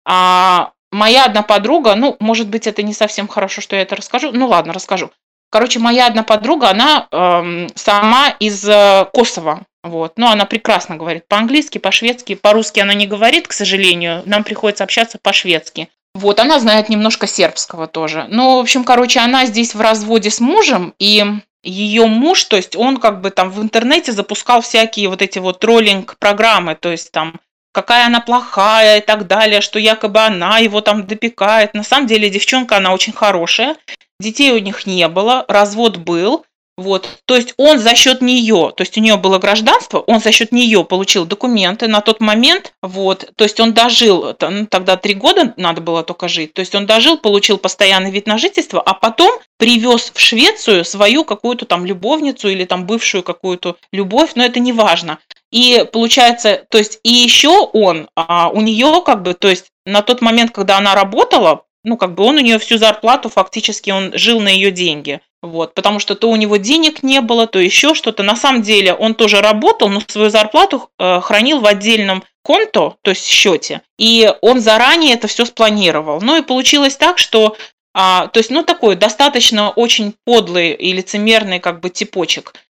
Моя одна подруга, ну, может быть, это не совсем хорошо, что я это расскажу. Ну ладно, расскажу. Короче, моя одна подруга, она сама из Косово. Вот. Ну, она прекрасно говорит по-английски, по-шведски. По-русски она не говорит, к сожалению. Нам приходится общаться по-шведски. Вот, она знает немножко сербского тоже. Ну, в общем, короче, она здесь в разводе с мужем, и ее муж, то есть он как бы там в интернете запускал всякие вот эти вот троллинг-программы, то есть там какая она плохая и так далее, что якобы она его там допекает. На самом деле девчонка, она очень хорошая, детей у них не было, развод был, вот, то есть он за счет нее, то есть у нее было гражданство, он за счет нее получил документы на тот момент, вот, то есть он дожил, ну, тогда 3 года надо было только жить, то есть он дожил, получил постоянный вид на жительство, а потом привез в Швецию свою какую-то там любовницу или там бывшую какую-то любовь, но это не важно. И получается, то есть и еще он, у нее как бы, то есть на тот момент, когда она работала, ну как бы он у нее всю зарплату фактически он жил на ее деньги. Вот, потому что то у него денег не было, то еще что-то. На самом деле он тоже работал, но свою зарплату хранил в отдельном конто, то есть счете, и он заранее это все спланировал. Ну и получилось так, что то есть, ну, такой достаточно очень подлый и лицемерный как бы типочек.